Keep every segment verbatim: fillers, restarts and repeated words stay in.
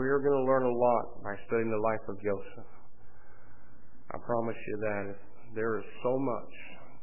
we are going to learn a lot by studying the life of Joseph. I promise you that if there is so much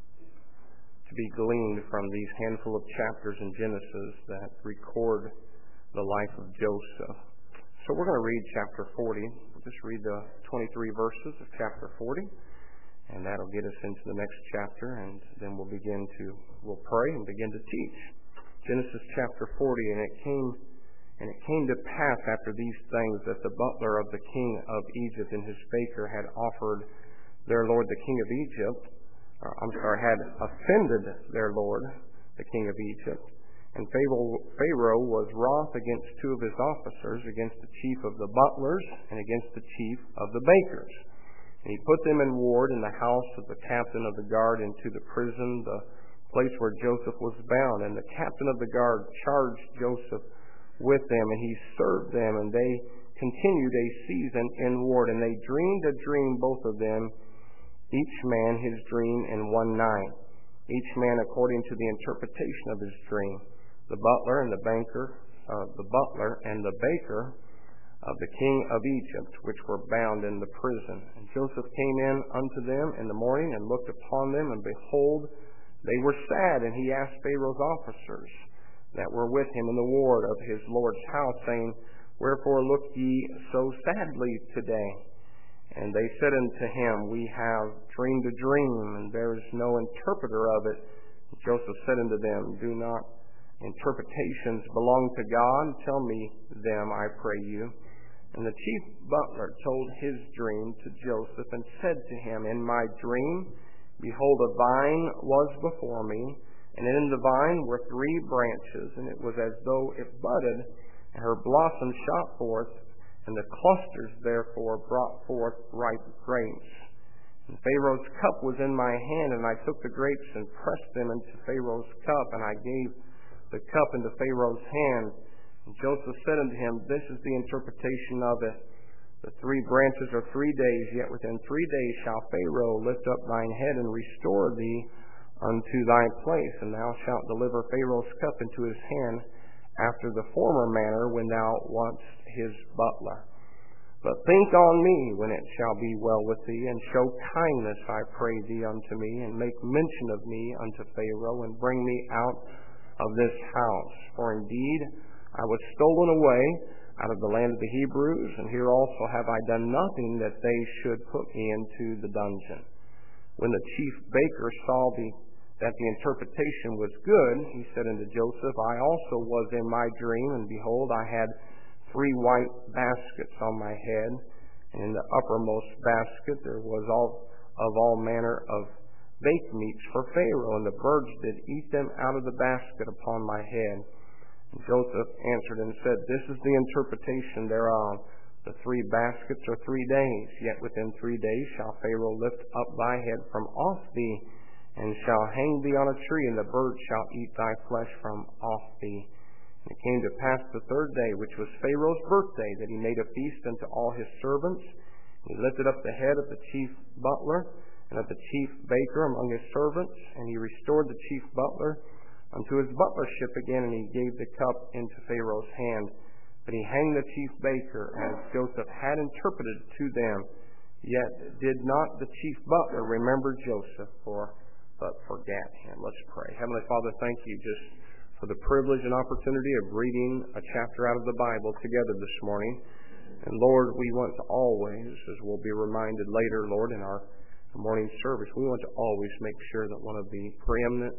to be gleaned from these handful of chapters in Genesis that record the life of Joseph. So we're going to read chapter forty. We'll just read the twenty-three verses of chapter forty, and that'll get us into the next chapter, and then we'll begin to, we'll pray and begin to teach. Genesis chapter forty, and it came, and it came to pass after these things that the butler of the king of Egypt and his baker had offered their lord the king of Egypt, uh, I'm sorry, had offended their lord the king of Egypt. And Pharaoh was wroth against two of his officers, against the chief of the butlers and against the chief of the bakers. And he put them in ward in the house of the captain of the guard into the prison, the place where Joseph was bound. And the captain of the guard charged Joseph with them, and he served them, and they continued a season in ward. And they dreamed a dream, both of them, each man his dream in one night, each man according to the interpretation of his dream. The butler and the banker, uh, the butler and the baker of the king of Egypt, which were bound in the prison. And Joseph came in unto them in the morning and looked upon them, and behold, they were sad. And he asked Pharaoh's officers that were with him in the ward of his Lord's house, saying, Wherefore look ye so sadly today? And they said unto him, We have dreamed a dream, and there is no interpreter of it. And Joseph said unto them, Do not interpretations belong to God? Tell me them, I pray you. And the chief butler told his dream to Joseph, and said to him, In my dream, behold, a vine was before me, and in the vine were three branches, and it was as though it budded, and her blossoms shot forth, and the clusters therefore brought forth ripe grapes. And Pharaoh's cup was in my hand, and I took the grapes and pressed them into Pharaoh's cup, and I gave the cup into Pharaoh's hand. And Joseph said unto him, This is the interpretation of it. The three branches are three days, yet within three days shall Pharaoh lift up thine head and restore thee unto thy place, and thou shalt deliver Pharaoh's cup into his hand after the former manner when thou wast his butler. But think on me when it shall be well with thee, and show kindness, I pray thee, unto me, and make mention of me unto Pharaoh, and bring me out of this house. For indeed I was stolen away out of the land of the Hebrews, and here also have I done nothing that they should put me into the dungeon. When the chief baker saw the, that the interpretation was good, he said unto Joseph, I also was in my dream, and behold, I had three white baskets on my head, and in the uppermost basket there was all of all manner of baked meats for Pharaoh, and the birds did eat them out of the basket upon my head. And Joseph answered and said, This is the interpretation thereof. The three baskets are three days, yet within three days shall Pharaoh lift up thy head from off thee, and shall hang thee on a tree, and the birds shall eat thy flesh from off thee. And it came to pass the third day, which was Pharaoh's birthday, that he made a feast unto all his servants. He lifted up the head of the chief butler and of the chief baker among his servants, and he restored the chief butler unto his butlership again, and he gave the cup into Pharaoh's hand. But he hanged the chief baker, as Joseph had interpreted to them. Yet did not the chief butler remember Joseph, for but forgat him. Let's pray. Heavenly Father, thank you just for the privilege and opportunity of reading a chapter out of the Bible together this morning. And Lord, we want to always, as we'll be reminded later, Lord, in our morning service, we want to always make sure that one of the preeminent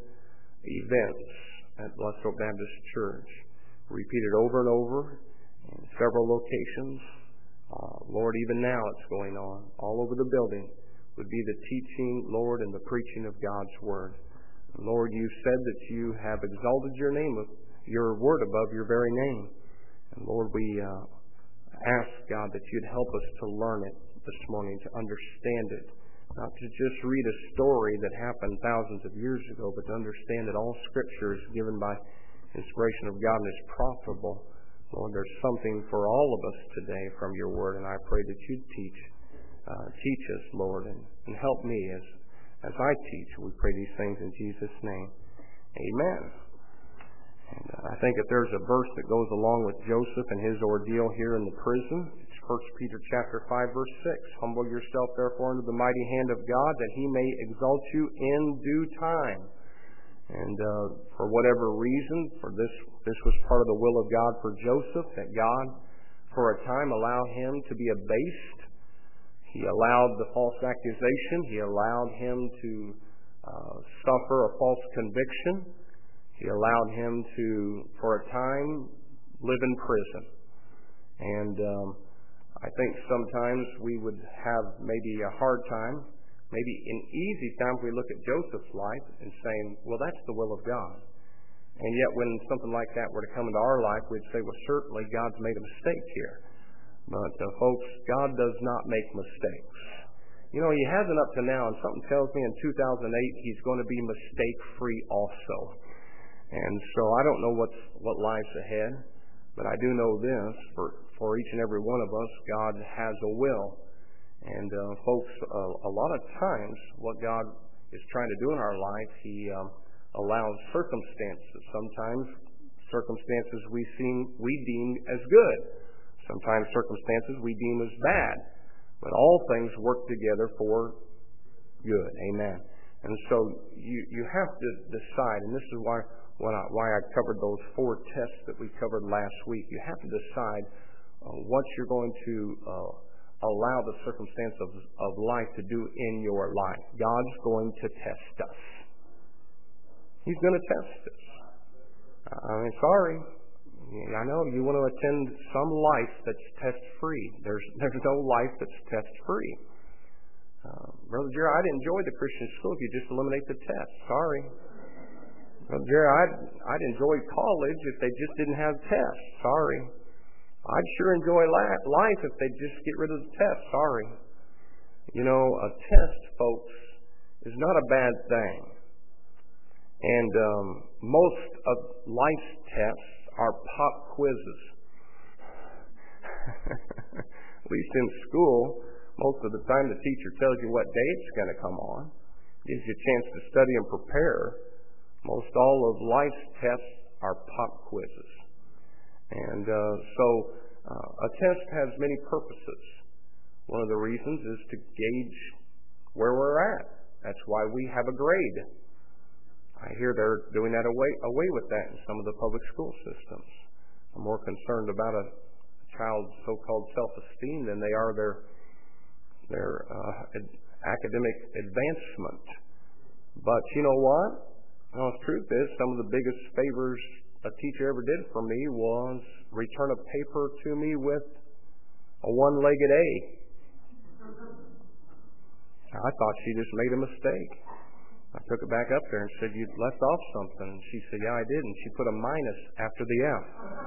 events at Blessed Hope Baptist Church, repeated over and over in several locations, uh, Lord, even now it's going on all over the building, would be the teaching, Lord, and the preaching of God's Word. Lord, you said that you have exalted your name, your Word above your very name. And Lord, we uh, ask, God, that you'd help us to learn it this morning, to understand it, not to just read a story that happened thousands of years ago, but to understand that all Scripture is given by inspiration of God and is profitable. Lord, there's something for all of us today from your Word, and I pray that you'd teach, uh, teach us, Lord, and, and help me as, as I teach. We pray these things in Jesus' name. Amen. And uh, I think if there's a verse that goes along with Joseph and his ordeal here in the prison, it's First Peter chapter five, verse six. Humble yourself, therefore, under the mighty hand of God, that he may exalt you in due time. And uh, for whatever reason, for this, this was part of the will of God for Joseph, that God, for a time, allow him to be abased. He allowed the false accusation. He allowed him to uh, suffer a false conviction. He allowed him to, for a time, live in prison. And um, I think sometimes we would have maybe a hard time, maybe an easy time if we look at Joseph's life and saying, well, that's the will of God. And yet when something like that were to come into our life, we'd say, well, certainly God's made a mistake here. But, uh, folks, God does not make mistakes. You know, he hasn't up to now, and something tells me in two thousand eight he's going to be mistake-free also. And so I don't know what's, what lies ahead, but I do know this, for, for each and every one of us, God has a will. And, uh, folks, uh, a lot of times what God is trying to do in our life, he um, allows circumstances. Sometimes circumstances we, seem, we deem as good. Sometimes circumstances we deem as bad. But all things work together for good. Amen. And so you, you have to decide, and this is why when I, why I covered those four tests that we covered last week. You have to decide uh, what you're going to uh, allow the circumstance of, of life to do in your life. God's going to test us. He's going to test us. I mean, sorry. I know you want to attend some life that's test-free. There's there's no life that's test-free. Uh, Brother Jerry, I'd enjoy the Christian school if you just eliminate the test. Sorry. Brother Jerry, I'd, I'd enjoy college if they just didn't have tests. Sorry. I'd sure enjoy la- life if they just get rid of the test. Sorry. You know, a test, folks, is not a bad thing. And um, most of life's tests are pop quizzes. At least in school, most of the time the teacher tells you what day it's going to come on, gives you a chance to study and prepare. Most all of life's tests are pop quizzes. And uh, so uh, a test has many purposes. One of the reasons is to gauge where we're at. That's why we have a grade. I hear they're doing that away away with that in some of the public school systems. I'm more concerned about a child's so-called self-esteem than they are their their uh, ad- academic advancement. But you know what? Well, the truth is, some of the biggest favors a teacher ever did for me was return a paper to me with a one-legged A. I thought she just made a mistake. I took it back up there and said, "You'd left off something." And she said, "Yeah, I did." And she put a minus after the F.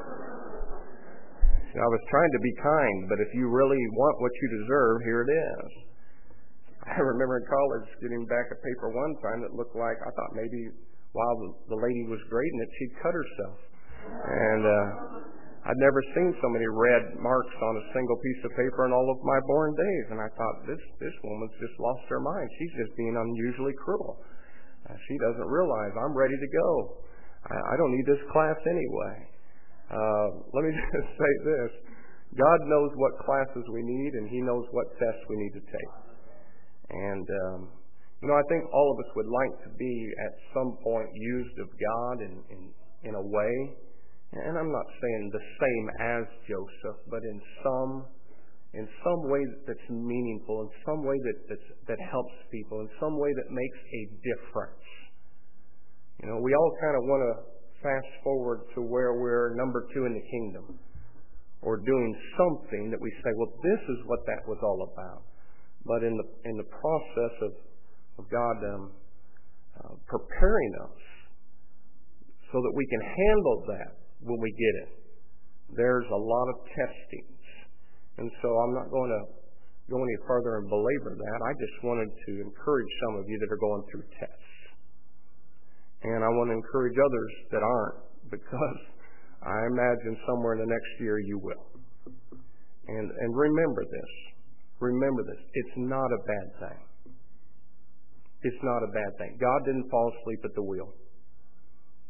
See, I was trying to be kind, but if you really want what you deserve, here it is. I remember in college getting back a paper one time that looked like, I thought maybe while the, the lady was grading it, she'd cut herself. And uh, I'd never seen so many red marks on a single piece of paper in all of my born days. And I thought, this this woman's just lost her mind. She's just being unusually cruel. Uh, she doesn't realize I'm ready to go. I, I don't need this class anyway. Uh, let me just say this. God knows what classes we need, and He knows what tests we need to take. And, um, you know, I think all of us would like to be at some point used of God in, in, in a way. And I'm not saying the same as Joseph, but in some in some way that's meaningful, in some way that that's, that helps people, in some way that makes a difference. You know, we all kind of want to fast forward to where we're number two in the kingdom, or doing something that we say, well, this is what that was all about. But in the in the process of of God um, uh, preparing us so that we can handle that when we get it, there's a lot of testings. And so I'm not going to go any further and belabor that. I just wanted to encourage some of you that are going through tests. And I want to encourage others that aren't, because I imagine somewhere in the next year you will. And and remember this. Remember this. It's not a bad thing. It's not a bad thing. God didn't fall asleep at the wheel.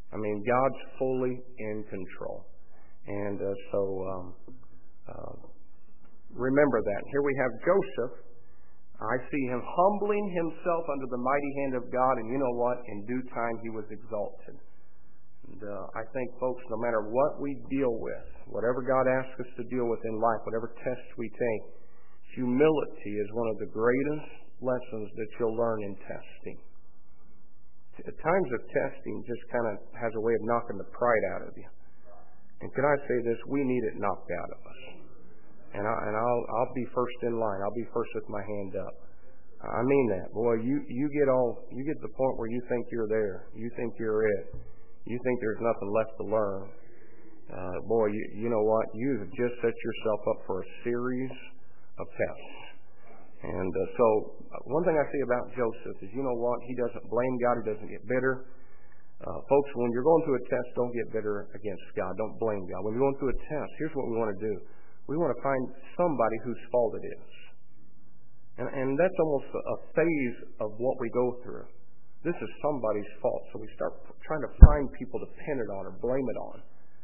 I mean, God's fully in control. And uh, so um, uh, remember that. Here we have Joseph. I see him humbling himself under the mighty hand of God, and you know what? In due time he was exalted. And uh, I think, folks, no matter what we deal with, whatever God asks us to deal with in life, whatever tests we take, humility is one of the greatest lessons that you'll learn in testing. At times of testing just kind of has a way of knocking the pride out of you. And can I say this? We need it knocked out of us. And, I, and I'll, I'll be first in line. I'll be first with my hand up. I mean that. Boy, you, you get all, you get to the point where you think you're there. You think you're it. You think there's nothing left to learn. Uh, boy, you, you know what? You have just set yourself up for a series of tests. And uh, so one thing I see about Joseph is, you know what? He doesn't blame God. He doesn't get bitter. Uh, folks, when you're going through a test, don't get bitter against God. Don't blame God. When you're going through a test, here's what we want to do. We want to find somebody whose fault it is. And, and that's almost a, a phase of what we go through. This is somebody's fault. So we start trying to find people to pin it on or blame it on.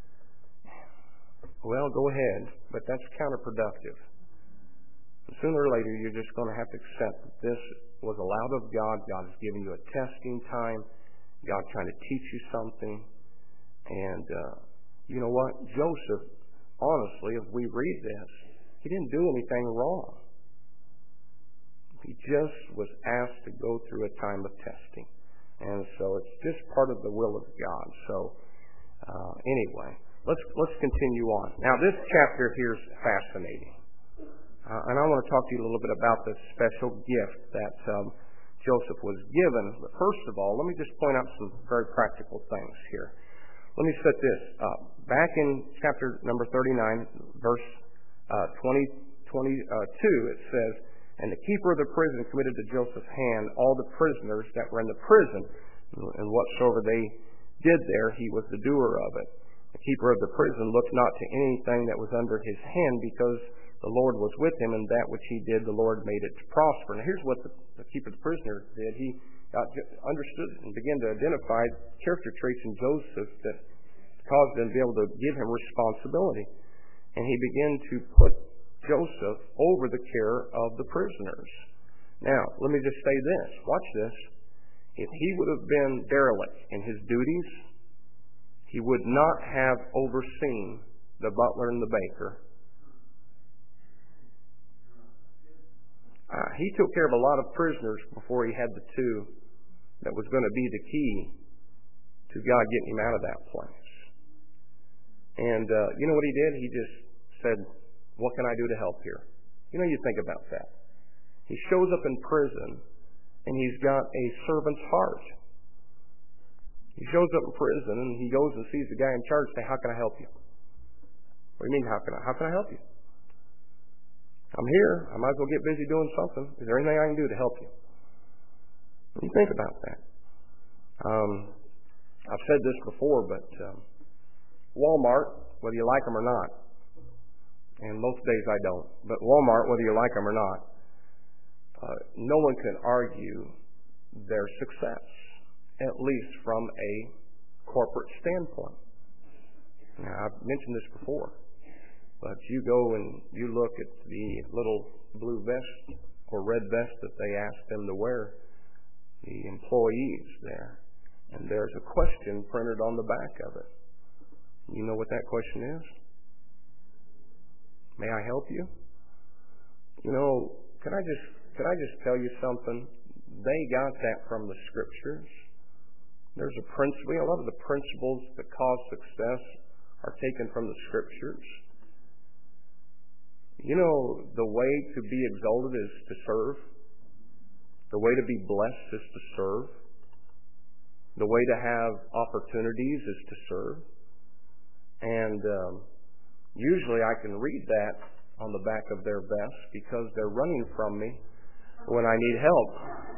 Well, go ahead, but that's counterproductive. Sooner or later, you're just going to have to accept that this was allowed of God. God is giving you a testing time. God trying to teach you something. And uh, you know what? Joseph, honestly, if we read this, he didn't do anything wrong. He just was asked to go through a time of testing. And so it's just part of the will of God. So uh, anyway, let's let's continue on. Now, this chapter here is fascinating. Uh, and I want to talk to you a little bit about this special gift that um, Joseph was given. But first of all, let me just point out some very practical things here. Let me set this up. Back in chapter number thirty-nine, verse uh, twenty, twenty-two, it says, "And the keeper of the prison committed to Joseph's hand all the prisoners that were in the prison, and whatsoever they did there, he was the doer of it. The keeper of the prison looked not to anything that was under his hand, because the Lord was with him, and that which he did, the Lord made it to prosper." Now, here's what the, the keeper of the prisoner did. He got, understood and began to identify character traits in Joseph that caused him to be able to give him responsibility. And he began to put Joseph over the care of the prisoners. Now, let me just say this. Watch this. If he would have been derelict in his duties, he would not have overseen the butler and the baker. Uh, he took care of a lot of prisoners before he had the two that was going to be the key to God getting him out of that place. And uh, you know what he did? He just said, "What can I do to help here?" You know, you think about that. He shows up in prison, and he's got a servant's heart. He shows up in prison, and he goes and sees the guy in charge and says, "How can I help you?" "What do you mean, how can I? How can I help you?" "I'm here. I might as well get busy doing something. Is there anything I can do to help you?" You think about that. Um, I've said this before, but um, Walmart, whether you like them or not, and most days I don't, but Walmart, whether you like them or not, uh, no one can argue their success, at least from a corporate standpoint. Now, I've mentioned this before. But you go and you look at the little blue vest or red vest that they ask them to wear, the employees there, and there's a question printed on the back of it. You know what that question is? "May I help you?" You know, can I just can I just tell you something? They got that from the Scriptures. There's a principle. A lot of the principles that cause success are taken from the Scriptures. You know, the way to be exalted is to serve. The way to be blessed is to serve. The way to have opportunities is to serve. And um, usually I can read that on the back of their vest because they're running from me when I need help.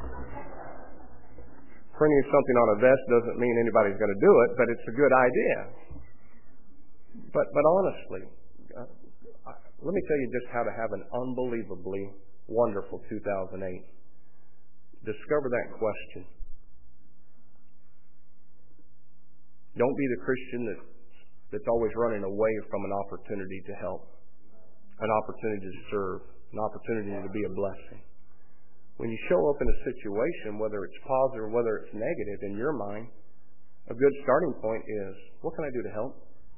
Printing something on a vest doesn't mean anybody's going to do it, but it's a good idea. But, but honestly, uh, let me tell you just how to have an unbelievably wonderful two thousand eight. Discover that question. Don't be the Christian that, that's always running away from an opportunity to help, an opportunity to serve, an opportunity to be a blessing. When you show up in a situation, whether it's positive or whether it's negative, in your mind, a good starting point is, what can I do to help?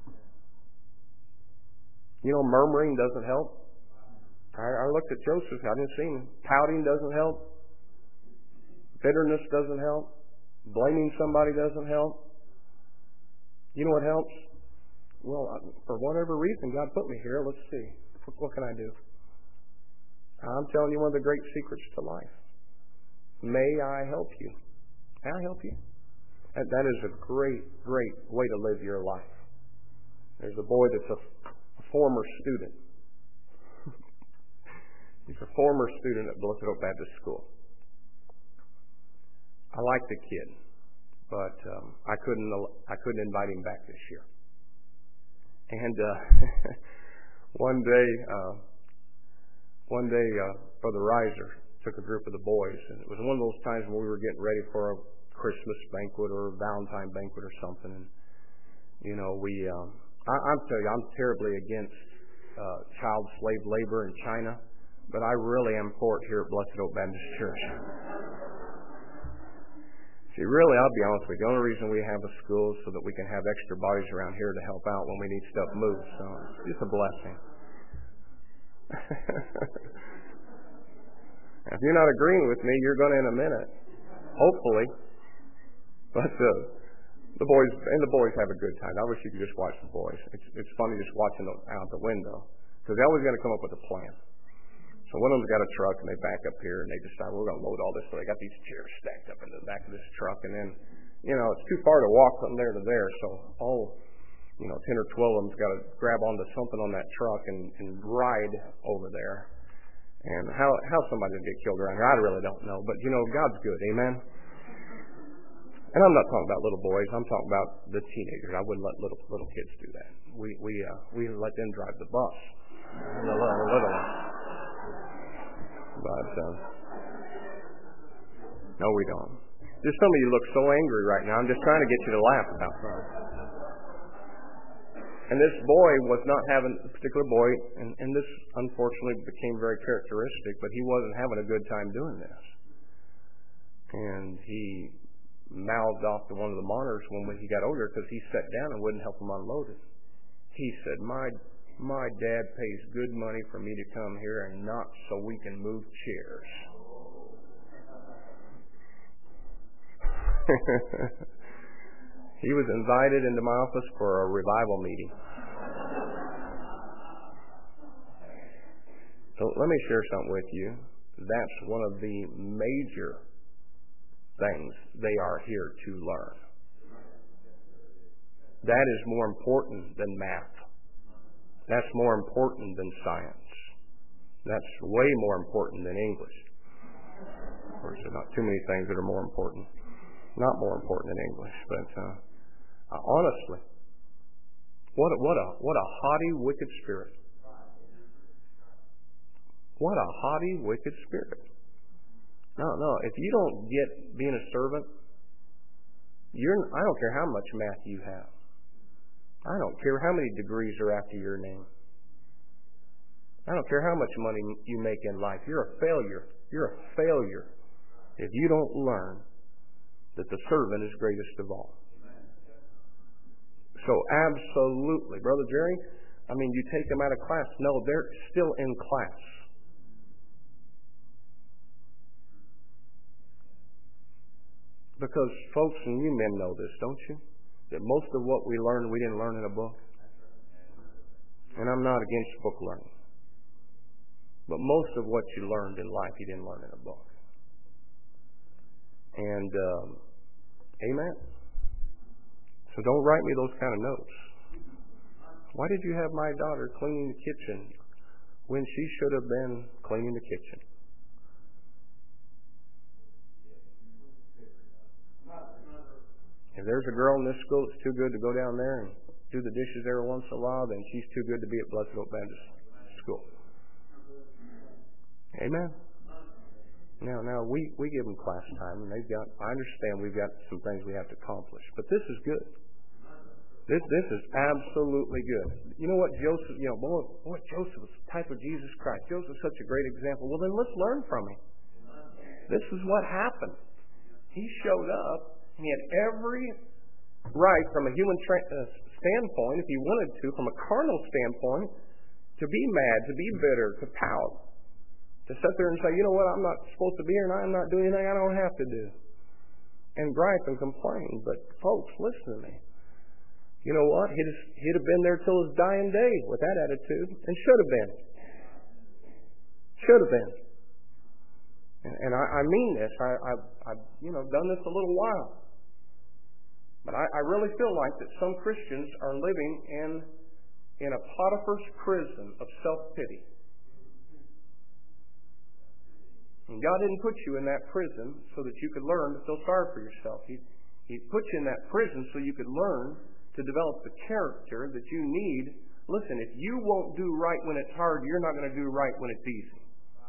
You know, murmuring doesn't help. I, I looked at Joseph. I didn't see him. Pouting doesn't help. Bitterness doesn't help. Blaming somebody doesn't help. You know what helps? Well, for whatever reason, God put me here. Let's see. What can I do? I'm telling you one of the great secrets to life. May I help you? May I help you? And that is a great, great way to live your life. There's a boy that's a, a former student. He's a former student at Blessed Hope Baptist School. I like the kid, but um, I couldn't I couldn't invite him back this year. And uh, one day, uh, one day, uh, Brother Reiser took a group of the boys, and it was one of those times when we were getting ready for a Christmas banquet or a Valentine banquet or something. And you know, we um, I, I'm telling you, I'm terribly against uh, child slave labor in China, but I really am for it here at Blessed Hope Baptist Church. See, really, I'll be honest with you, the only reason we have a school is so that we can have extra bodies around here to help out when we need stuff moved. So it's a blessing. If you're not agreeing with me, you're going to in a minute. Hopefully. But uh, the boys and the boys have a good time. I wish you could just watch the boys. It's it's funny just watching them out the window because they're always going to come up with a plan. So one of them's got a truck, and they back up here, and they decide, we're going to load all this. So they got these chairs stacked up in the back of this truck, and then, you know, it's too far to walk from there to there. So all, you know, ten or twelve of them's got to grab onto something on that truck and, and ride over there. And how how somebody will get killed around here, I really don't know. But, you know, God's good, amen? And I'm not talking about little boys. I'm talking about the teenagers. I wouldn't let little little kids do that. We we uh, we let them drive the bus, the little, the little ones. But uh, no, we don't. Just some of you look so angry right now. I'm just trying to get you to laugh about that. And this boy was not having, a particular boy, and, and this unfortunately became very characteristic, but he wasn't having a good time doing this. And he mouthed off to one of the monitors when he got older because he sat down and wouldn't help him unload it. He said, my My dad pays good money for me to come here and not so we can move chairs. He was invited into my office for a revival meeting. So let me share something with you. That's one of the major things they are here to learn. That is more important than math. That's more important than science. That's way more important than English. Of course, there are not too many things that are more important. Not more important than English, but uh, uh, honestly, what a, what a what a haughty, wicked spirit. What a haughty, wicked spirit. No, no. If you don't get being a servant, you're. I don't care how much math you have. I don't care how many degrees are after your name. I don't care how much money you make in life. You're a failure. You're a failure if you don't learn that the servant is greatest of all. So absolutely, Brother Jerry, I mean, you take them out of class. No, they're still in class. Because, folks, and you men know this, don't you? That most of what we learn, we didn't learn in a book. And I'm not against book learning. But most of what you learned in life, you didn't learn in a book. And, um, amen. So don't write me those kind of notes. Why did you have my daughter cleaning the kitchen when she should have been cleaning the kitchen? If there's a girl in this school that's too good to go down there and do the dishes every once in a while, then she's too good to be at Blessed Hope Baptist School. Amen. Now, now we, we give them class time, and they've got. I understand we've got some things we have to accomplish, but this is good. This this is absolutely good. You know what Joseph, you know, boy, boy, Joseph was the type of Jesus Christ. Joseph's such a great example. Well, then let's learn from him. This is what happened. He showed up, and he had every right from a human tra- uh, standpoint, if he wanted to, from a carnal standpoint, to be mad, to be bitter, to pout, to sit there and say, you know what, I'm not supposed to be here, and I'm not doing anything I don't have to do, and gripe and complain. But folks, listen to me. You know what? He'd, he'd have been there till his dying day with that attitude, and should have been. Should have been. And, and I, I mean this. I, I've, I've, you know, done this a little while. But I, I really feel like that some Christians are living in, in a Potiphar's prison of self-pity. And God didn't put you in that prison so that you could learn to feel sorry for yourself. He, he put you in that prison so you could learn to develop the character that you need. Listen, if you won't do right when it's hard, you're not going to do right when it's easy.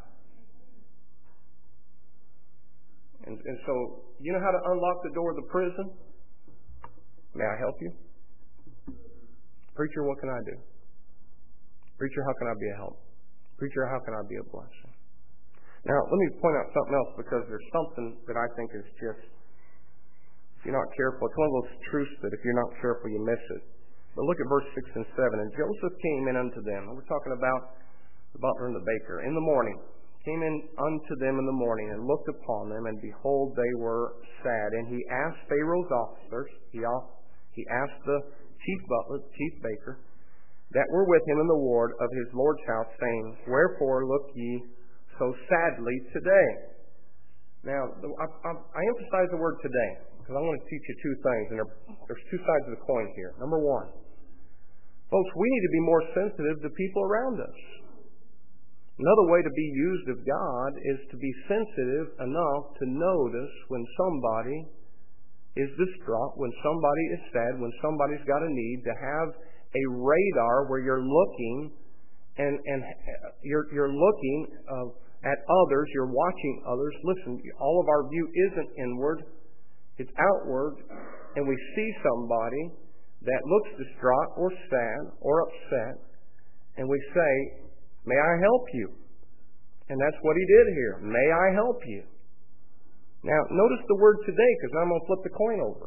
And, and so, you know how to unlock the door of the prison? May I help you? Preacher, what can I do? Preacher, how can I be a help? Preacher, how can I be a blessing? Now, let me point out something else, because there's something that I think is just, if you're not careful, it's one of those truths that if you're not careful, you miss it. But look at verse six and seven. And Joseph came in unto them. And we're talking about the butler and the baker. In the morning, came in unto them in the morning, and looked upon them, and behold, they were sad. And he asked Pharaoh's officers, he, he asked the chief butler, chief baker, that were with him in the ward of his Lord's house, saying, Wherefore look ye so sadly today? Now, I, I, I emphasize the word today, because I want to teach you two things, and there, there's two sides of the coin here. Number one, folks, we need to be more sensitive to people around us. Another way to be used of God is to be sensitive enough to notice when somebody is distraught, when somebody is sad, when somebody's got a need, to have a radar where you're looking and, and you're, you're looking uh, at others, you're watching others. Listen, all of our view isn't inward, it's outward, and we see somebody that looks distraught or sad or upset, and we say, may I help you? And that's what he did here. May I help you? Now, notice the word today, because I'm going to flip the coin over.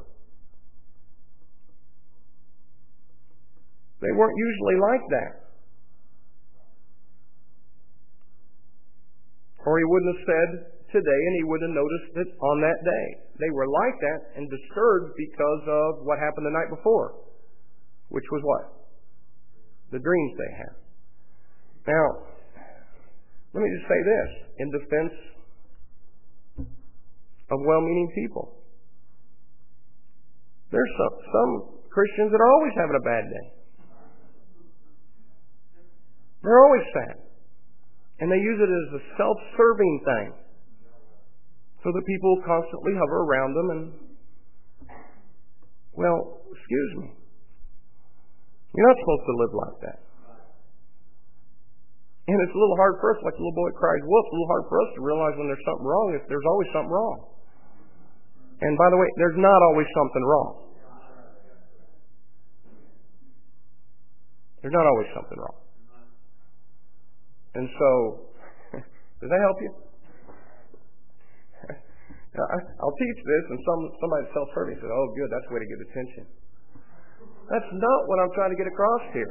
They weren't usually like that. Or he wouldn't have said today, and he wouldn't have noticed it on that day. They were like that and disturbed because of what happened the night before, which was what? The dreams they had. Now, let me just say this in defense of well-meaning people. There's some, some Christians that are always having a bad day. They're always sad. And they use it as a self-serving thing, so that people constantly hover around them and, well, excuse me. You're not supposed to live like that. And it's a little hard for us, like the little boy cries wolf, a little hard for us to realize when there's something wrong, if there's always something wrong. And by the way, there's not always something wrong. There's not always something wrong. And so, does that help you? I'll teach this, and some somebody self-serving says, oh, good, that's the way to get attention. That's not what I'm trying to get across here.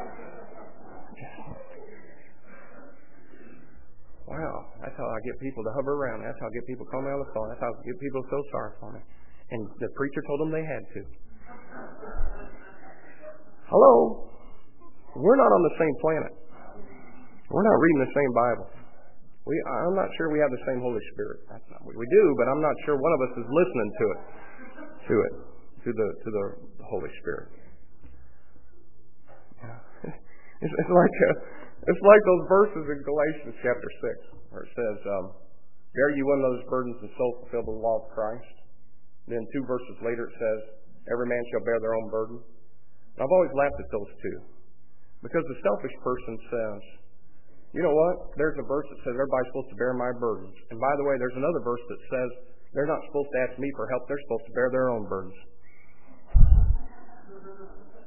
Wow, that's how I get people to hover around. That's how I get people to call me on the phone. That's how I get people to feel sorry for me. And the preacher told them they had to. Hello? We're not on the same planet. We're not reading the same Bible. We, I'm not sure we have the same Holy Spirit. That's not, we, we do, but I'm not sure one of us is listening to it, to it, to the to the Holy Spirit. Yeah. It's, it's like a, it's like those verses in Galatians chapter six, where it says, um, "Bear you one of those burdens and so fulfill the law of Christ." Then two verses later it says, "Every man shall bear their own burden." And I've always laughed at those two, because the selfish person says, you know what? There's a verse that says everybody's supposed to bear my burdens. And by the way, there's another verse that says they're not supposed to ask me for help. They're supposed to bear their own burdens.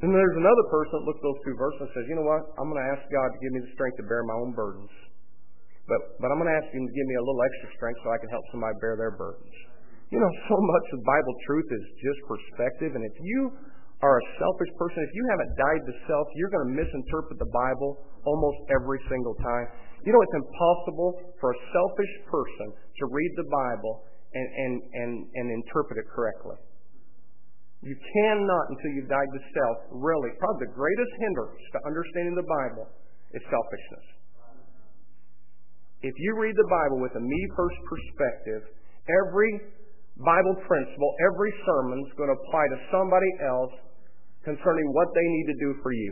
And there's another person that looks at those two verses and says, you know what, I'm going to ask God to give me the strength to bear my own burdens. But but I'm going to ask Him to give me a little extra strength so I can help somebody bear their burdens. You know, so much of Bible truth is just perspective. And if you are a selfish person, if you haven't died to self, you're going to misinterpret the Bible almost every single time. You know, it's impossible for a selfish person to read the Bible and, and, and, and interpret it correctly. You cannot, until you've died to self, really. Probably the greatest hindrance to understanding the Bible is selfishness. If you read the Bible with a me-first perspective, every Bible principle, every sermon is going to apply to somebody else concerning what they need to do for you.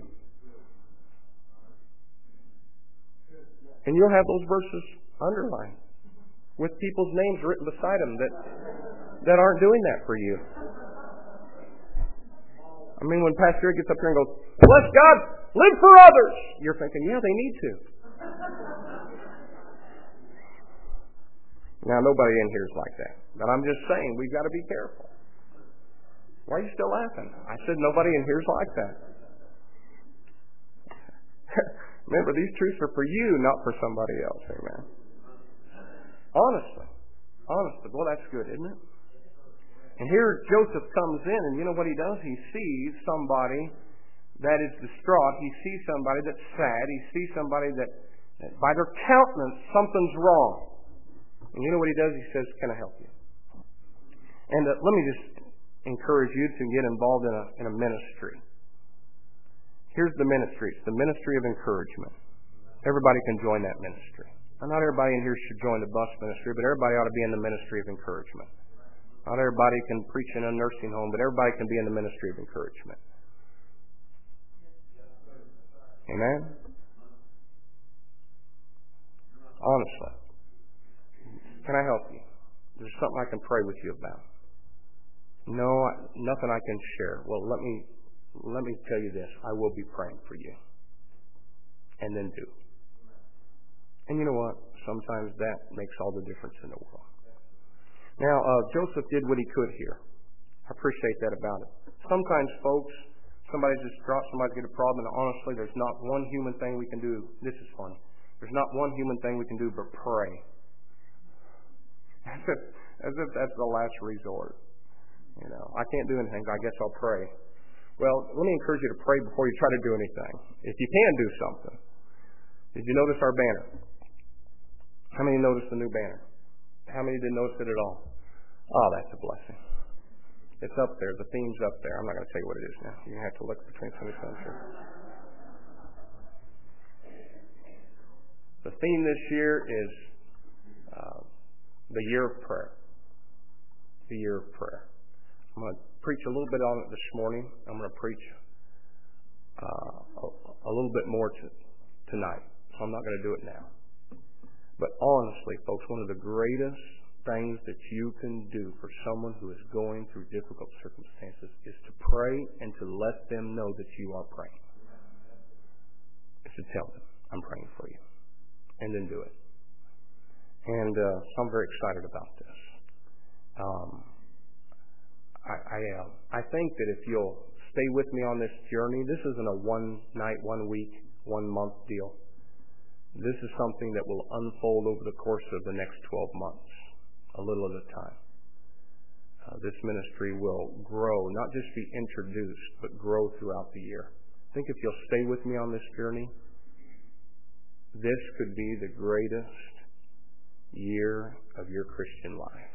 And you'll have those verses underlined with people's names written beside them that, that aren't doing that for you. I mean, when Pastor Eric gets up here and goes, bless God, live for others, you're thinking, yeah, they need to. Now, nobody in here is like that. But I'm just saying, we've got to be careful. Why are you still laughing? I said nobody in here is like that. Remember, these truths are for you, not for somebody else. Amen. Honestly. Honestly. Well, that's good, isn't it? And here Joseph comes in, and you know what he does? He sees somebody that is distraught. He sees somebody that's sad. He sees somebody that, that by their countenance, something's wrong. And you know what he does? He says, can I help you? And uh, let me just encourage you to get involved in a, in a ministry. Here's the ministry. It's the ministry of encouragement. Everybody can join that ministry. Now, not everybody in here should join the bus ministry, but everybody ought to be in the ministry of encouragement. Not everybody can preach in a nursing home, but everybody can be in the ministry of encouragement. Amen? Honestly. Can I help you? Is there something I can pray with you about? No, nothing I can share. Well, let me let me tell you this. I will be praying for you. And then do. And you know what? Sometimes that makes all the difference in the world. Now, uh, Joseph did what he could here. I appreciate that about it. Sometimes, folks, somebody's distraught, somebody's got a problem, and honestly, there's not one human thing we can do. This is funny. There's not one human thing we can do but pray. As if, as if that's the last resort. You know, I can't do anything, I guess I'll pray. Well, let me encourage you to pray before you try to do anything. If you can do something. Did you notice our banner? How many noticed the new banner? How many didn't notice it at all? Oh, that's a blessing. It's up there. The theme's up there. I'm not going to tell you what it is now. You're going to have to look between Sunday and Sunday. The theme this year is uh, the year of prayer. The year of prayer. I'm going to preach a little bit on it this morning. I'm going to preach uh, a, a little bit more to, tonight. So I'm not going to do it now. But honestly, folks, one of the greatest things that you can do for someone who is going through difficult circumstances is to pray and to let them know that you are praying. Is to tell them, I'm praying for you. And then do it. And uh, so I'm very excited about this. Um, I I, uh, I think that if you'll stay with me on this journey, this isn't a one night, one week, one month deal. This is something that will unfold over the course of the next twelve months, a little at a time. Uh, this ministry will grow, not just be introduced, but grow throughout the year. I think if you'll stay with me on this journey, this could be the greatest year of your Christian life.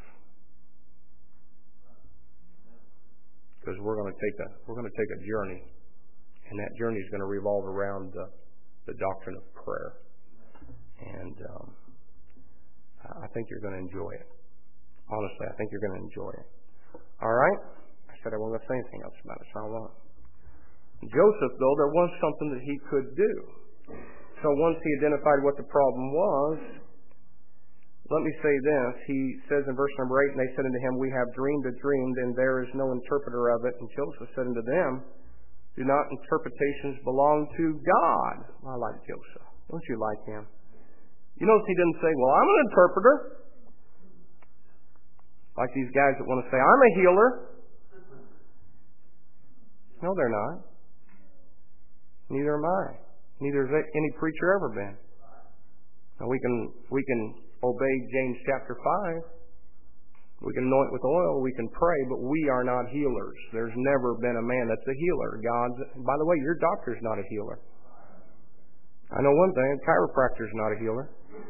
Because we're going to take a we're going to take a journey, and that journey is going to revolve around the, the doctrine of prayer. And um, I think you're going to enjoy it. Honestly, I think you're going to enjoy it. All right? I said I wasn't going to say anything else about it, so I won't. Joseph, though, there was something that he could do. So once he identified what the problem was, let me say this. He says in verse number eight, and they said unto him, we have dreamed a dream, and there is no interpreter of it. And Joseph said unto them, do not interpretations belong to God? Well, I like Joseph. Don't you like him? You notice he didn't say, well, I'm an interpreter. Like these guys that want to say, I'm a healer. No, they're not. Neither am I. Neither has any preacher ever been. Now we can we can obey James chapter five. We can anoint with oil. We can pray, but we are not healers. There's never been a man that's a healer. God's. By the way, your doctor's not a healer. I know one thing: a chiropractor's not a healer.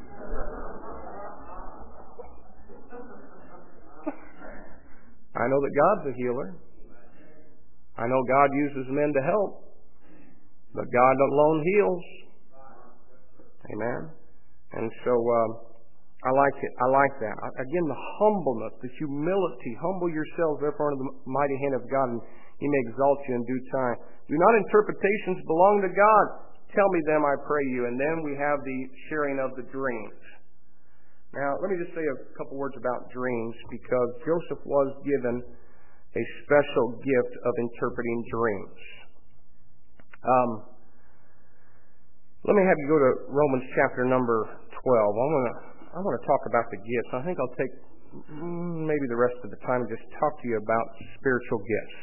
I know that God's a healer. I know God uses men to help, but God alone heals. Amen. And so um, I like it. I like that. Again, the humbleness, the humility. Humble yourselves therefore under the mighty hand of God, and He may exalt you in due time. Do not interpretations belong to God? Tell me them, I pray you. And then we have the sharing of the dreams. Now, let me just say a couple words about dreams, because Joseph was given a special gift of interpreting dreams. Um, let me have you go to Romans chapter number twelve. I want to I want to talk about the gifts. I think I'll take maybe the rest of the time and just talk to you about spiritual gifts.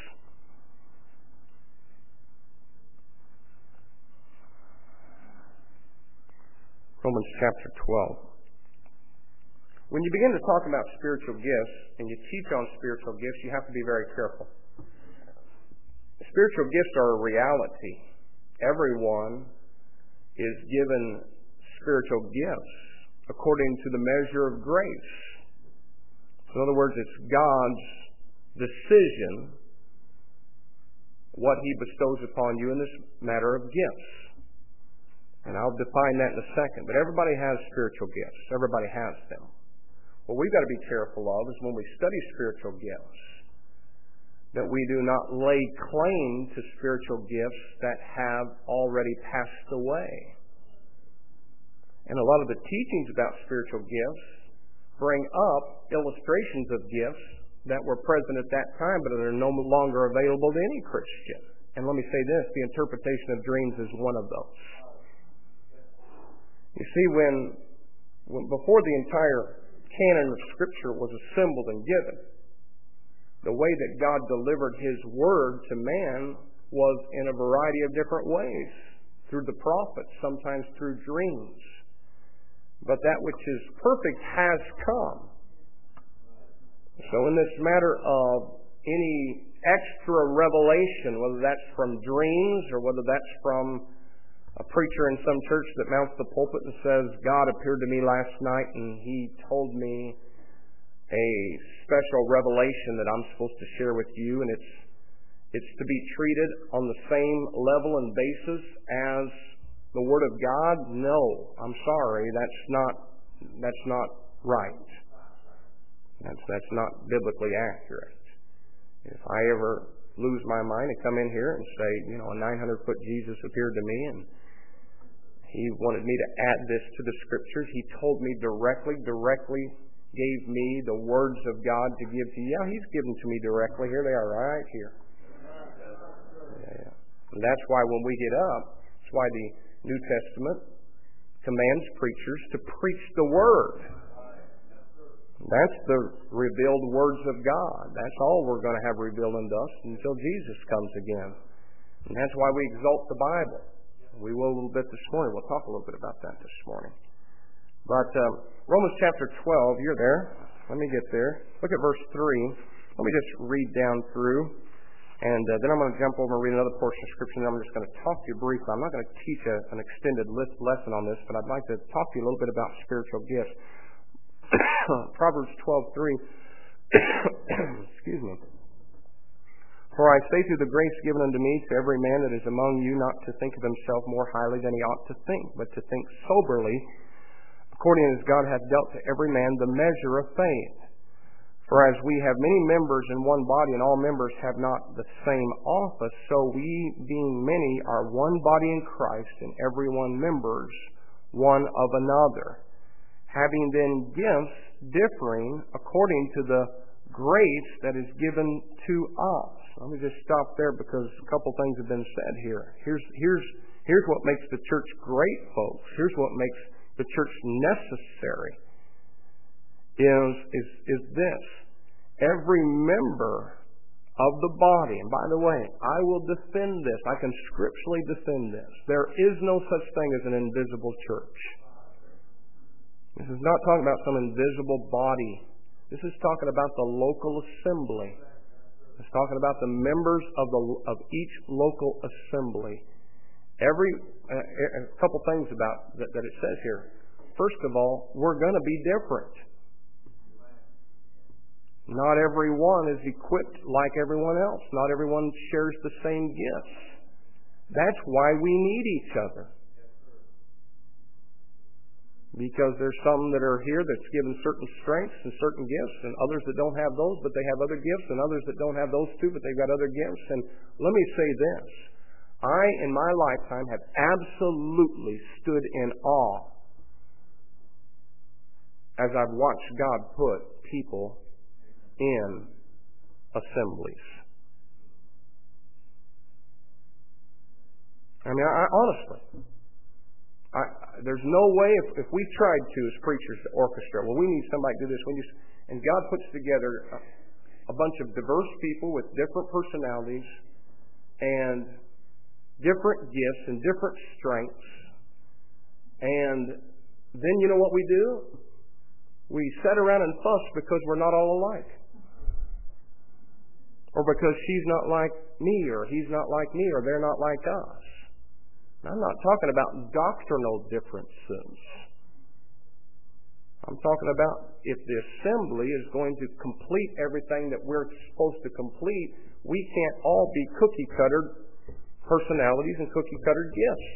Romans chapter twelve. When you begin to talk about spiritual gifts and you teach on spiritual gifts, you have to be very careful. Spiritual gifts are a reality. Everyone is given spiritual gifts according to the measure of grace. In other words, it's God's decision what He bestows upon you in this matter of gifts. And I'll define that in a second. But everybody has spiritual gifts. Everybody has them. What we've got to be careful of is when we study spiritual gifts, that we do not lay claim to spiritual gifts that have already passed away. And a lot of the teachings about spiritual gifts bring up illustrations of gifts that were present at that time, but are no longer available to any Christian. And let me say this, the interpretation of dreams is one of those. You see, when, when before the entire canon of Scripture was assembled and given, the way that God delivered His Word to man was in a variety of different ways. Through the prophets, sometimes through dreams. But that which is perfect has come. So in this matter of any extra revelation, whether that's from dreams or whether that's from a preacher in some church that mounts the pulpit and says, God appeared to me last night and He told me a special revelation that I'm supposed to share with you, and it's it's to be treated on the same level and basis as the Word of God? No, I'm sorry, that's not that's not right. That's that's not biblically accurate. If I ever lose my mind and come in here and say, you know, a nine hundred foot Jesus appeared to me and He wanted me to add this to the Scriptures. He told me directly, directly gave me the words of God to give to you. Yeah, He's given to me directly. Here they are right here. Yeah. And that's why when we get up, that's why the New Testament commands preachers to preach the Word. That's the revealed words of God. That's all we're going to have revealed unto us until Jesus comes again. And that's why we exalt the Bible. We will a little bit this morning. We'll talk a little bit about that this morning. But um, Romans chapter twelve, you're there. Let me get there. Look at verse three. Let me just read down through. And uh, then I'm going to jump over and read another portion of Scripture, and I'm just going to talk to you briefly. I'm not going to teach a, an extended list, lesson on this, but I'd like to talk to you a little bit about spiritual gifts. Proverbs twelve three. Excuse me. For I say through the grace given unto me to every man that is among you not to think of himself more highly than he ought to think, but to think soberly, according as God hath dealt to every man the measure of faith. For as we have many members in one body, and all members have not the same office, so we, being many, are one body in Christ, and every one members one of another, having then gifts differing according to the grace that is given to us. Let me just stop there because a couple things have been said here. Here's here's here's what makes the church great, folks. Here's what makes the church necessary. Is is is this: every member of the body. And by the way, I will defend this. I can scripturally defend this. There is no such thing as an invisible church. This is not talking about some invisible body. This is talking about the local assembly. It's talking about the members of the of each local assembly. Every uh, a couple things about that, that it says here. First of all, we're going to be different. Not everyone is equipped like everyone else. Not everyone shares the same gifts. That's why we need each other. Because there's some that are here that's given certain strengths and certain gifts, and others that don't have those, but they have other gifts, and others that don't have those too, but they've got other gifts. And let me say this. I, in my lifetime, have absolutely stood in awe as I've watched God put people in assemblies. I mean, I, honestly, I, there's no way if, if we tried to as preachers to orchestrate, well, we need somebody to do this. We need, and God puts together a, a bunch of diverse people with different personalities and different gifts and different strengths. And then you know what we do? We sit around and fuss because we're not all alike. Or because she's not like me, or he's not like me, or they're not like us. And I'm not talking about doctrinal differences. I'm talking about if the assembly is going to complete everything that we're supposed to complete, we can't all be cookie-cuttered personalities and cookie-cuttered gifts.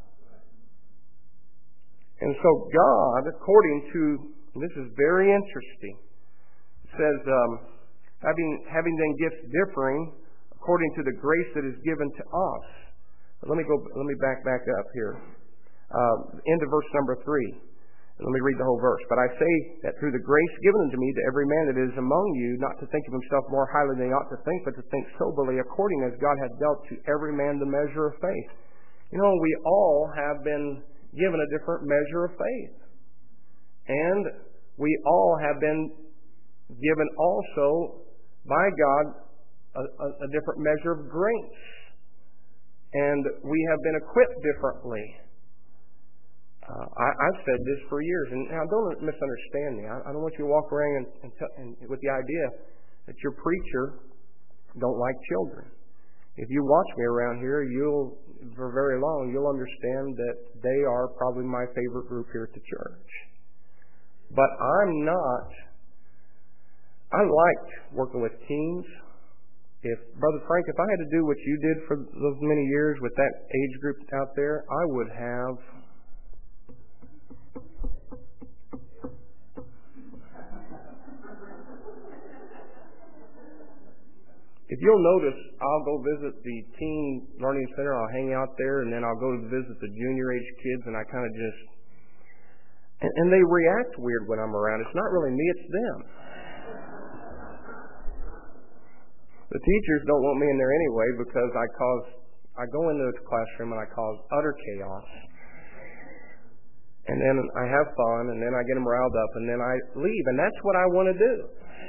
And so God, according to, and this is very interesting, it says, um, having having then gifts differing according to the grace that is given to us. But let me go. Let me back back up here. Uh, end of verse number three. And let me read the whole verse. But I say that through the grace given unto me to every man that is among you, not to think of himself more highly than he ought to think, but to think soberly, according as God hath dealt to every man the measure of faith. You know, we all have been given a different measure of faith, and we all have been given also by God a, a, a different measure of grace. And we have been equipped differently. Uh, I, I've said this for years, and now don't misunderstand me. I, I don't want you to walk around and, and, t- and with the idea that your preacher don't like children. If you watch me around here, you'll, for very long, you'll understand that they are probably my favorite group here at the church. But I'm not. I liked working with teens. If, Brother Frank, if I had to do what you did for those many years with that age group out there, I would have... If you'll notice, I'll go visit the teen learning center, I'll hang out there, and then I'll go to visit the junior age kids, and I kind of just... And, and they react weird when I'm around. It's not really me, it's them. The teachers don't want me in there anyway because I cause, I go into the classroom and I cause utter chaos. And then I have fun, and then I get them riled up, and then I leave. And that's what I want to do.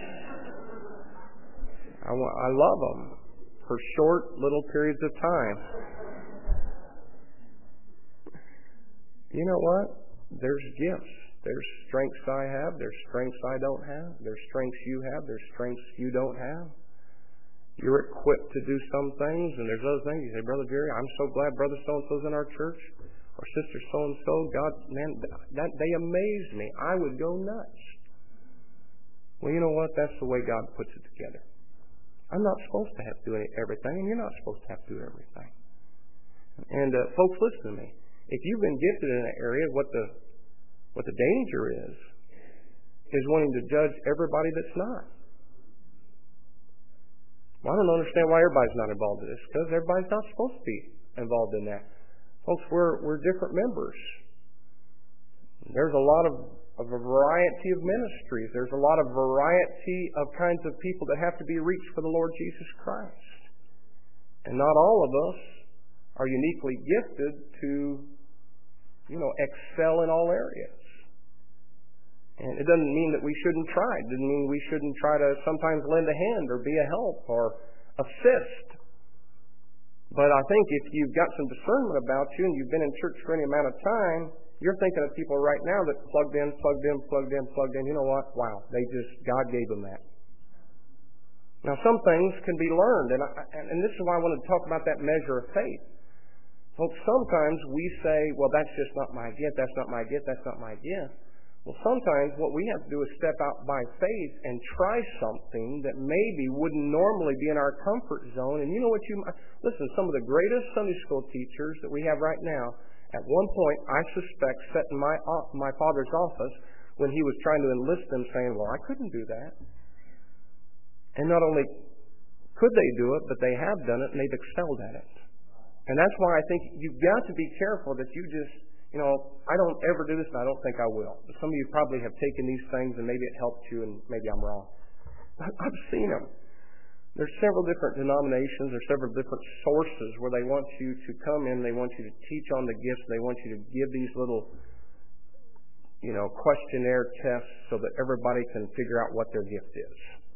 I, want, I love them for short little periods of time. You know what? There's gifts. There's strengths I have. There's strengths I don't have. There's strengths you have. There's strengths you don't have. You're equipped to do some things, and there's other things. You say, Brother Jerry, I'm so glad Brother so-and-so's in our church, or Sister so-and-so. God, man, that, they amaze me. I would go nuts. Well, you know what? That's the way God puts it together. I'm not supposed to have to do everything, and you're not supposed to have to do everything. And uh, folks, listen to me. If you've been gifted in an area, what the what the danger is, is wanting to judge everybody that's not. Well, I don't understand why everybody's not involved in this, because everybody's not supposed to be involved in that. Folks, we're we're different members. There's a lot of, of a variety of ministries. There's a lot of variety of kinds of people that have to be reached for the Lord Jesus Christ. And not all of us are uniquely gifted to, you know, excel in all areas. And it doesn't mean that we shouldn't try. It doesn't mean we shouldn't try to sometimes lend a hand or be a help or assist. But I think if you've got some discernment about you and you've been in church for any amount of time, you're thinking of people right now that plugged in, plugged in, plugged in, plugged in. You know what? Wow, they just, God gave them that. Now, some things can be learned, and, I, and this is why I want to talk about that measure of faith. Folks, sometimes we say, well, that's just not my gift, that's not my gift, that's not my gift. Well, sometimes what we have to do is step out by faith and try something that maybe wouldn't normally be in our comfort zone. And you know what you... Listen, some of the greatest Sunday school teachers that we have right now, at one point, I suspect, sat in my, my father's office when he was trying to enlist them, saying, well, I couldn't do that. And not only could they do it, but they have done it, and they've excelled at it. And that's why I think you've got to be careful that you just, you know, I don't ever do this, and I don't think I will. But some of you probably have taken these things, and maybe it helped you, and maybe I'm wrong. I've seen them. There's several different denominations, there's several different sources where they want you to come in, they want you to teach on the gifts, they want you to give these little, you know, questionnaire tests so that everybody can figure out what their gift is.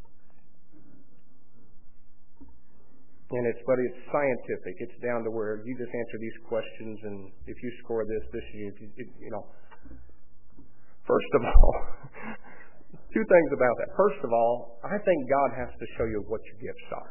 And it's, but it's scientific. It's down to where you just answer these questions, and if you score this, this is you. You know. First of all, two things about that. First of all, I think God has to show you what your gifts are.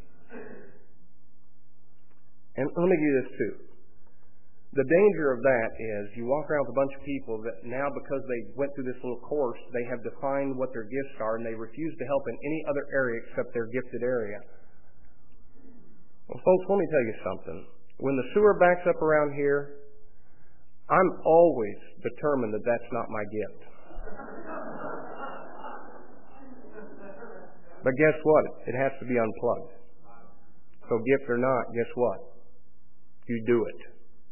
And let me give you this too. The danger of that is you walk around with a bunch of people that now, because they went through this little course, they have defined what their gifts are, and they refuse to help in any other area except their gifted area. Well, folks, let me tell you something. When the sewer backs up around here, I'm always determined that that's not my gift. But guess what? It has to be unplugged. So gift or not, guess what? You do it.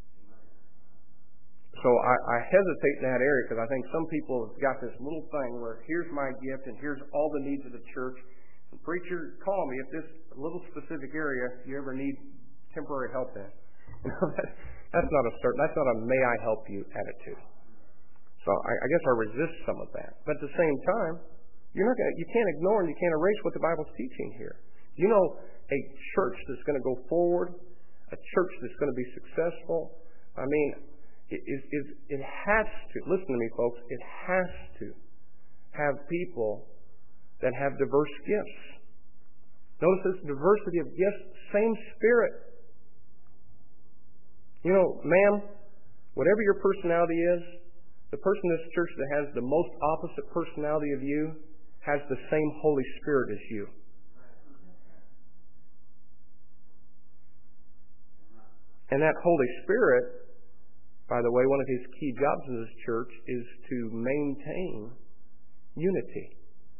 So I, I hesitate in that area because I think some people have got this little thing where here's my gift and here's all the needs of the church. Preacher, call me if this little specific area you ever need temporary help in. You know, that, that's not a certain, that's not a may I help you attitude. So I, I guess I resist some of that. But at the same time, you're not gonna, you can't ignore and you can't erase what the Bible's teaching here. You know, a church that's going to go forward, a church that's going to be successful. I mean, it, it, it, it has to. Listen to me, folks. It has to have people that have diverse gifts. Notice this diversity of gifts, same Spirit. You know, ma'am, whatever your personality is, the person in this church that has the most opposite personality of you has the same Holy Spirit as you. And that Holy Spirit, by the way, one of his key jobs in this church is to maintain unity.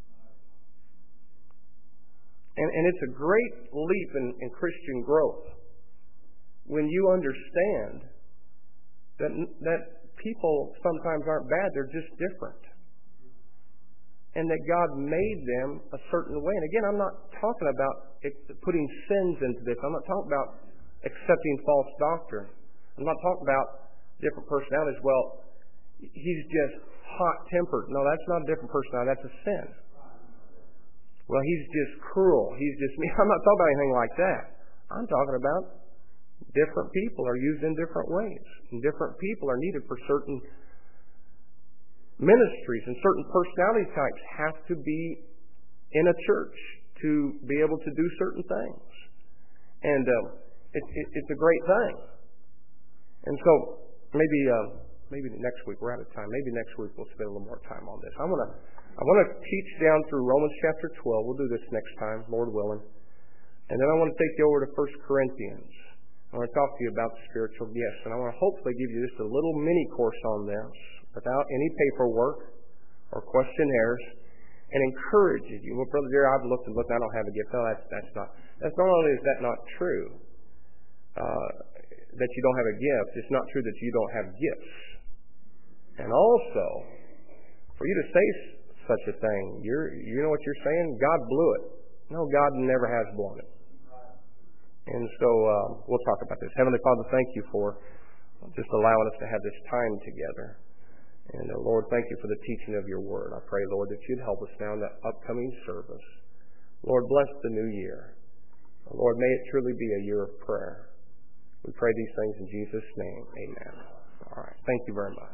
And, and it's a great leap in, in Christian growth when you understand that, that people sometimes aren't bad, they're just different. And that God made them a certain way. And again, I'm not talking about putting sins into this. I'm not talking about accepting false doctrine. I'm not talking about different personalities. Well, he's just hot-tempered. No, that's not a different personality. That's a sin. Well, he's just cruel. He's just me. I'm not talking about anything like that. I'm talking about different people are used in different ways. And different people are needed for certain ministries, and certain personality types have to be in a church to be able to do certain things. And uh, it, it, it's a great thing. And so maybe uh, maybe next week, we're out of time. Maybe next week we'll spend a little more time on this. I want to I want to teach down through Romans chapter twelve. We'll do this next time, Lord willing. And then I want to take you over to First Corinthians. I want to talk to you about the spiritual gifts. And I want to hopefully give you just a little mini course on this without any paperwork or questionnaires, and encourage you. Well, Brother Jerry, I've looked and looked, I don't have a gift. No, that's, that's not. That's not only is that not true, uh, that you don't have a gift, it's not true that you don't have gifts. And also, for you to say such a thing, you're, you know what you're saying? God blew it. No, God never has blown it. And so uh, we'll talk about this. Heavenly Father, thank you for just allowing us to have this time together. And uh, Lord, thank you for the teaching of your word. I pray, Lord, that you'd help us now in that upcoming service. Lord, bless the new year. Lord, may it truly be a year of prayer. We pray these things in Jesus' name. Amen. All right. Thank you very much.